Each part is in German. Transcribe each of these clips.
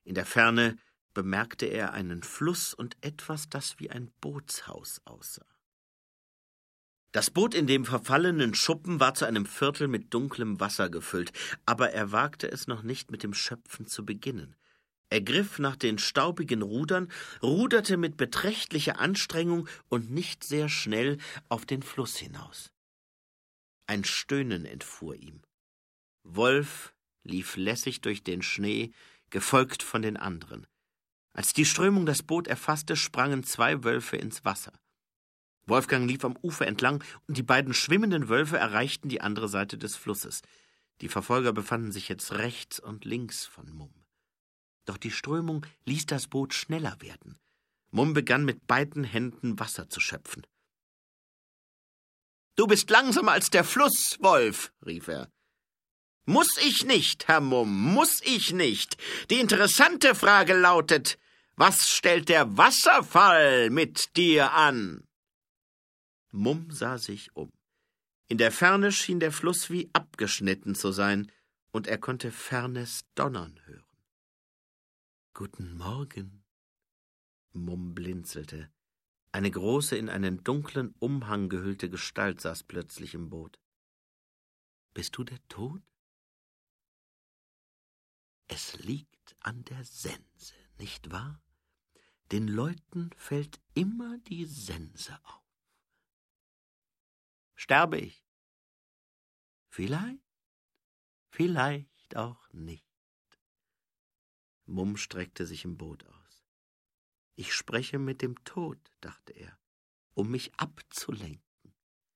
In der Ferne bemerkte er einen Fluss und etwas, das wie ein Bootshaus aussah. Das Boot in dem verfallenen Schuppen war zu einem Viertel mit dunklem Wasser gefüllt, aber er wagte es noch nicht, mit dem Schöpfen zu beginnen. Er griff nach den staubigen Rudern, ruderte mit beträchtlicher Anstrengung und nicht sehr schnell auf den Fluss hinaus. Ein Stöhnen entfuhr ihm. Wolf lief lässig durch den Schnee, gefolgt von den anderen. Als die Strömung das Boot erfasste, sprangen 2 Wölfe ins Wasser. Wolfgang lief am Ufer entlang, und die beiden schwimmenden Wölfe erreichten die andere Seite des Flusses. Die Verfolger befanden sich jetzt rechts und links von Mumm. Doch die Strömung ließ das Boot schneller werden. Mumm begann mit beiden Händen Wasser zu schöpfen. »Du bist langsamer als der Fluss, Wolf«, rief er. »Muss ich nicht, Herr Mumm, muss ich nicht. Die interessante Frage lautet, was stellt der Wasserfall mit dir an?« Mumm sah sich um. In der Ferne schien der Fluss wie abgeschnitten zu sein, und er konnte fernes Donnern hören. »Guten Morgen«, Mumm blinzelte. Eine große, in einen dunklen Umhang gehüllte Gestalt saß plötzlich im Boot. »Bist du der Tod?« »Es liegt an der Sense, nicht wahr? Den Leuten fällt immer die Sense auf.« »Sterbe ich?« »Vielleicht auch nicht.« Mumm streckte sich im Boot aus. »Ich spreche mit dem Tod«, dachte er, »um mich abzulenken.«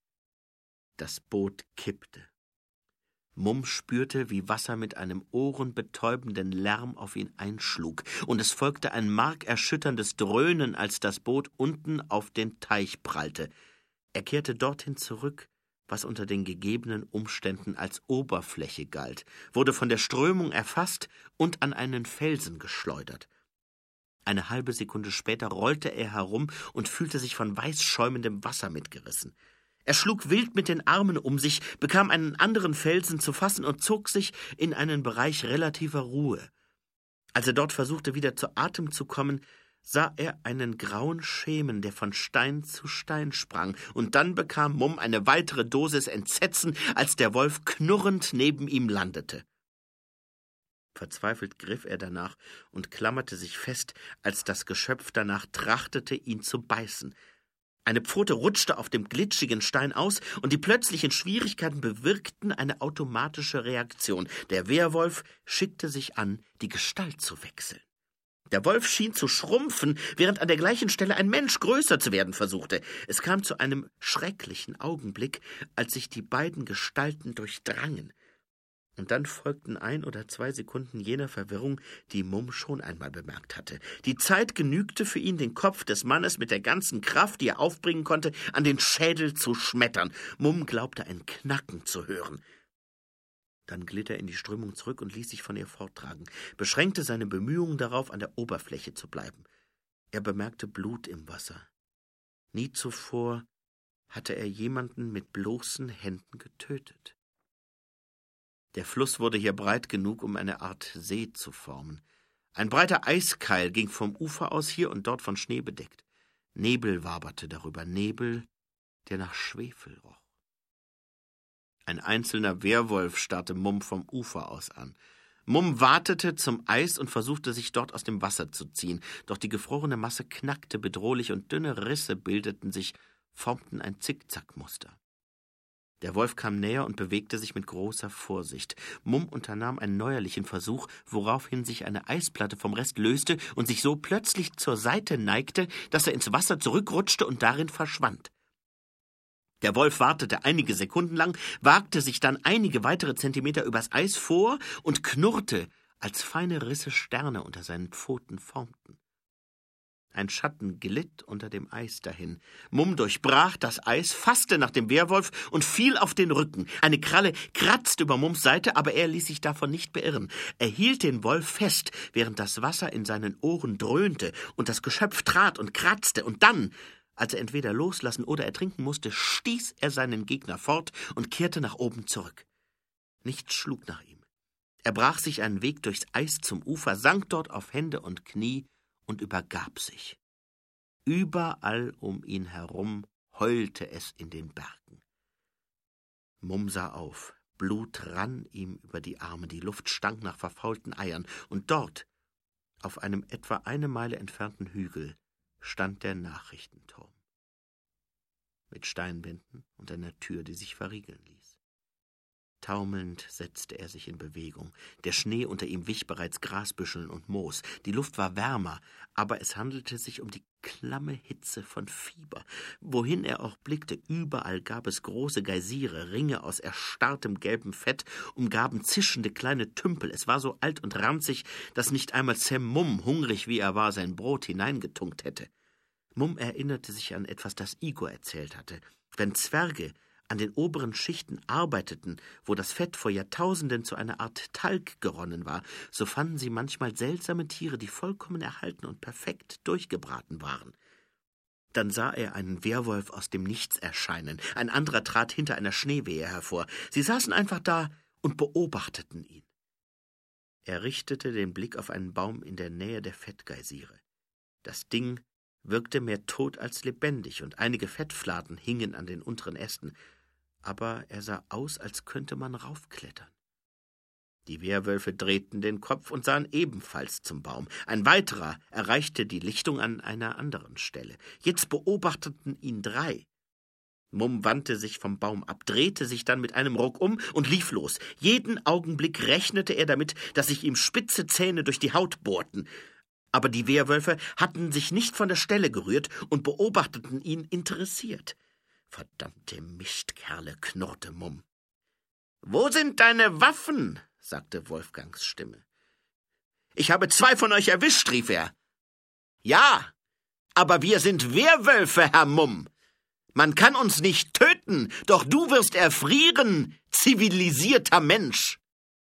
Das Boot kippte. Mumm spürte, wie Wasser mit einem ohrenbetäubenden Lärm auf ihn einschlug, und es folgte ein markerschütterndes Dröhnen, als das Boot unten auf den Teich prallte. Er kehrte dorthin zurück, was unter den gegebenen Umständen als Oberfläche galt, wurde von der Strömung erfasst und an einen Felsen geschleudert. Eine halbe Sekunde später rollte er herum und fühlte sich von weiß schäumendem Wasser mitgerissen. Er schlug wild mit den Armen um sich, bekam einen anderen Felsen zu fassen und zog sich in einen Bereich relativer Ruhe. Als er dort versuchte, wieder zu Atem zu kommen, sah er einen grauen Schemen, der von Stein zu Stein sprang, und dann bekam Mumm eine weitere Dosis Entsetzen, als der Wolf knurrend neben ihm landete. Verzweifelt griff er danach und klammerte sich fest, als das Geschöpf danach trachtete, ihn zu beißen. Eine Pfote rutschte auf dem glitschigen Stein aus, und die plötzlichen Schwierigkeiten bewirkten eine automatische Reaktion. Der Wehrwolf schickte sich an, die Gestalt zu wechseln. Der Wolf schien zu schrumpfen, während an der gleichen Stelle ein Mensch größer zu werden versuchte. Es kam zu einem schrecklichen Augenblick, als sich die beiden Gestalten durchdrangen. Und dann folgten 1 oder 2 Sekunden jener Verwirrung, die Mumm schon einmal bemerkt hatte. Die Zeit genügte für ihn, den Kopf des Mannes mit der ganzen Kraft, die er aufbringen konnte, an den Schädel zu schmettern. Mumm glaubte, ein Knacken zu hören. Dann glitt er in die Strömung zurück und ließ sich von ihr forttragen, beschränkte seine Bemühungen darauf, an der Oberfläche zu bleiben. Er bemerkte Blut im Wasser. Nie zuvor hatte er jemanden mit bloßen Händen getötet. Der Fluss wurde hier breit genug, um eine Art See zu formen. Ein breiter Eiskeil ging vom Ufer aus, hier und dort von Schnee bedeckt. Nebel waberte darüber, Nebel, der nach Schwefel roch. Ein einzelner Wehrwolf starrte Mumm vom Ufer aus an. Mumm watete zum Eis und versuchte, sich dort aus dem Wasser zu ziehen, doch die gefrorene Masse knackte bedrohlich und dünne Risse bildeten sich, formten ein Zickzackmuster. Der Wolf kam näher und bewegte sich mit großer Vorsicht. Mumm unternahm einen neuerlichen Versuch, woraufhin sich eine Eisplatte vom Rest löste und sich so plötzlich zur Seite neigte, dass er ins Wasser zurückrutschte und darin verschwand. Der Wolf wartete einige Sekunden lang, wagte sich dann einige weitere Zentimeter übers Eis vor und knurrte, als feine Risse Sterne unter seinen Pfoten formten. Ein Schatten glitt unter dem Eis dahin. Mumm durchbrach das Eis, fasste nach dem Wehrwolf und fiel auf den Rücken. Eine Kralle kratzte über Mumms Seite, aber er ließ sich davon nicht beirren. Er hielt den Wolf fest, während das Wasser in seinen Ohren dröhnte und das Geschöpf trat und kratzte. Und dann, als er entweder loslassen oder ertrinken musste, stieß er seinen Gegner fort und kehrte nach oben zurück. Nichts schlug nach ihm. Er brach sich einen Weg durchs Eis zum Ufer, sank dort auf Hände und Knie und übergab sich. Überall um ihn herum heulte es in den Bergen. Mumm sah auf. Blut rann ihm über die Arme, die Luft stank nach verfaulten Eiern, und dort, auf einem etwa 1 Meile entfernten Hügel, stand der Nachrichtenturm. Mit Steinwänden und einer Tür, die sich verriegeln ließ. Taumelnd setzte er sich in Bewegung. Der Schnee unter ihm wich bereits Grasbüscheln und Moos. Die Luft war wärmer, aber es handelte sich um die klamme Hitze von Fieber. Wohin er auch blickte, überall gab es große Geysire, Ringe aus erstarrtem gelbem Fett, umgaben zischende kleine Tümpel. Es war so alt und ranzig, dass nicht einmal Sam Mumm, hungrig wie er war, sein Brot hineingetunkt hätte. Mumm erinnerte sich an etwas, das Igor erzählt hatte. Wenn Zwerge an den oberen Schichten arbeiteten, wo das Fett vor Jahrtausenden zu einer Art Talg geronnen war, so fanden sie manchmal seltsame Tiere, die vollkommen erhalten und perfekt durchgebraten waren. Dann sah er einen Werwolf aus dem Nichts erscheinen. Ein anderer trat hinter einer Schneewehe hervor. Sie saßen einfach da und beobachteten ihn. Er richtete den Blick auf einen Baum in der Nähe der Fettgeysire. Das Ding wirkte mehr tot als lebendig, und einige Fettfladen hingen an den unteren Ästen. Aber er sah aus, als könnte man raufklettern. Die Werwölfe drehten den Kopf und sahen ebenfalls zum Baum. Ein weiterer erreichte die Lichtung an einer anderen Stelle. Jetzt beobachteten ihn 3. Mumm wandte sich vom Baum ab, drehte sich dann mit einem Ruck um und lief los. Jeden Augenblick rechnete er damit, dass sich ihm spitze Zähne durch die Haut bohrten. Aber die Werwölfe hatten sich nicht von der Stelle gerührt und beobachteten ihn interessiert. »Verdammte Mistkerle«, knurrte Mumm. »Wo sind deine Waffen?« sagte Wolfgangs Stimme. »Ich habe 2 von euch erwischt«, rief er. »Ja, aber wir sind Werwölfe, Herr Mumm. Man kann uns nicht töten, doch du wirst erfrieren, zivilisierter Mensch.«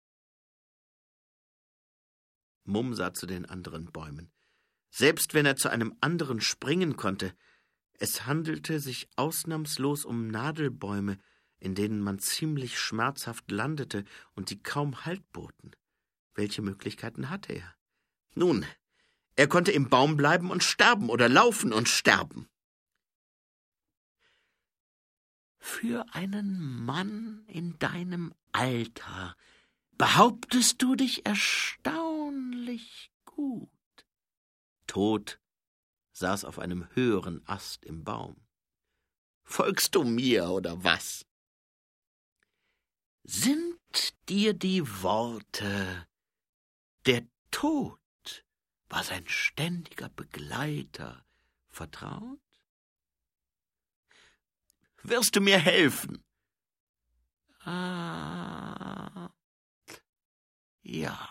Mumm sah zu den anderen Bäumen. Selbst wenn er zu einem anderen springen konnte, es handelte sich ausnahmslos um Nadelbäume, in denen man ziemlich schmerzhaft landete und die kaum Halt boten. Welche Möglichkeiten hatte er? Nun, er konnte im Baum bleiben und sterben oder laufen und sterben. »Für einen Mann in deinem Alter behauptest du dich erstaunlich gut.« Tod saß auf einem höheren Ast im Baum. »Folgst du mir, oder was?« »Sind dir die Worte, der Tod war sein ständiger Begleiter, vertraut? Wirst du mir helfen?« »Ah, ja.«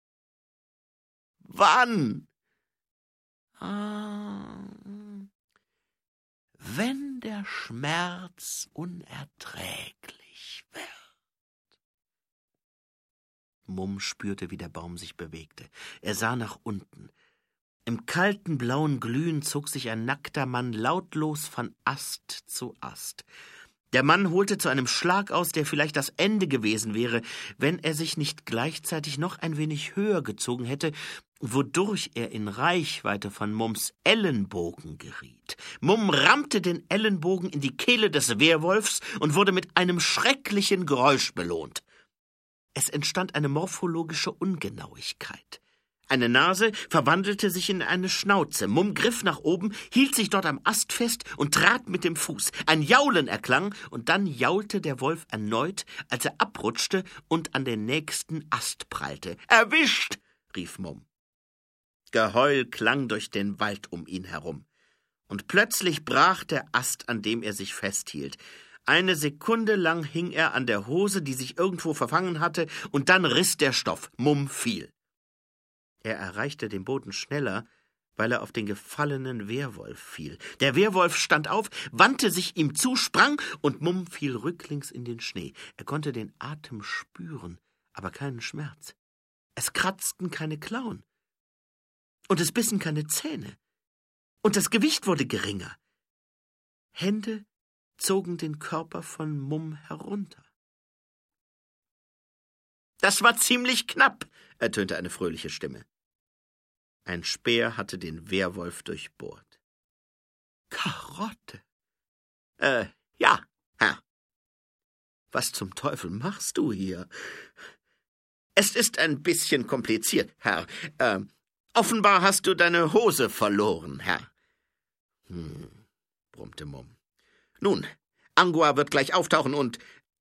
»Wann?« »Wenn der Schmerz unerträglich wird.« Mumm spürte, wie der Baum sich bewegte. Er sah nach unten. Im kalten blauen Glühen zog sich ein nackter Mann lautlos von Ast zu Ast. Der Mann holte zu einem Schlag aus, der vielleicht das Ende gewesen wäre, wenn er sich nicht gleichzeitig noch ein wenig höher gezogen hätte, wodurch er in Reichweite von Mumms Ellenbogen geriet. Mumm rammte den Ellenbogen in die Kehle des Werwolfs und wurde mit einem schrecklichen Geräusch belohnt. Es entstand eine morphologische Ungenauigkeit. Eine Nase verwandelte sich in eine Schnauze. Mumm griff nach oben, hielt sich dort am Ast fest und trat mit dem Fuß. Ein Jaulen erklang, und dann jaulte der Wolf erneut, als er abrutschte und an den nächsten Ast prallte. »Erwischt!« rief Mumm. Geheul klang durch den Wald um ihn herum. Und plötzlich brach der Ast, an dem er sich festhielt. Eine Sekunde lang hing er an der Hose, die sich irgendwo verfangen hatte, und dann riss der Stoff. Mumm fiel. Er erreichte den Boden schneller, weil er auf den gefallenen Werwolf fiel. Der Werwolf stand auf, wandte sich ihm zu, sprang, und Mumm fiel rücklings in den Schnee. Er konnte den Atem spüren, aber keinen Schmerz. Es kratzten keine Klauen. Und es bissen keine Zähne. Und das Gewicht wurde geringer. Hände zogen den Körper von Mumm herunter. Das war ziemlich knapp, ertönte eine fröhliche Stimme. Ein Speer hatte den Wehrwolf durchbohrt. Karotte. Ja, Herr. Was zum Teufel machst du hier? Es ist ein bisschen kompliziert, Herr. Offenbar hast du deine Hose verloren, Herr. Brummte Mumm. Nun, Angua wird gleich auftauchen und...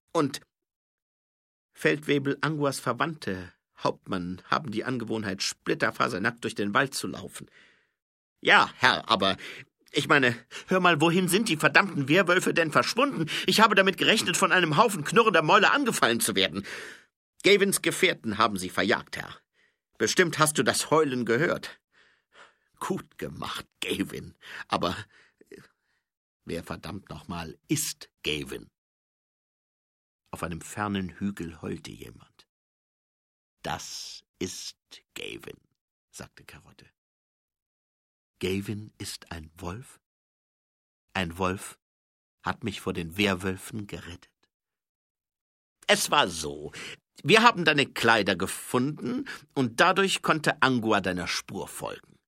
Feldwebel Anguas Verwandte, Hauptmann, haben die Angewohnheit, splitterfasernackt durch den Wald zu laufen. Ja, Herr, aber... Ich meine, hör mal, wohin sind die verdammten Wehrwölfe denn verschwunden? Ich habe damit gerechnet, von einem Haufen knurrender Mäuler angefallen zu werden. Gavins Gefährten haben sie verjagt, Herr. Bestimmt hast du das Heulen gehört. Gut gemacht, Gavin. Aber wer verdammt nochmal ist Gavin? Auf einem fernen Hügel heulte jemand. Das ist Gavin, sagte Karotte. Gavin ist ein Wolf? Ein Wolf hat mich vor den Wehrwölfen gerettet. Es war so. Wir haben deine Kleider gefunden, und dadurch konnte Angua deiner Spur folgen.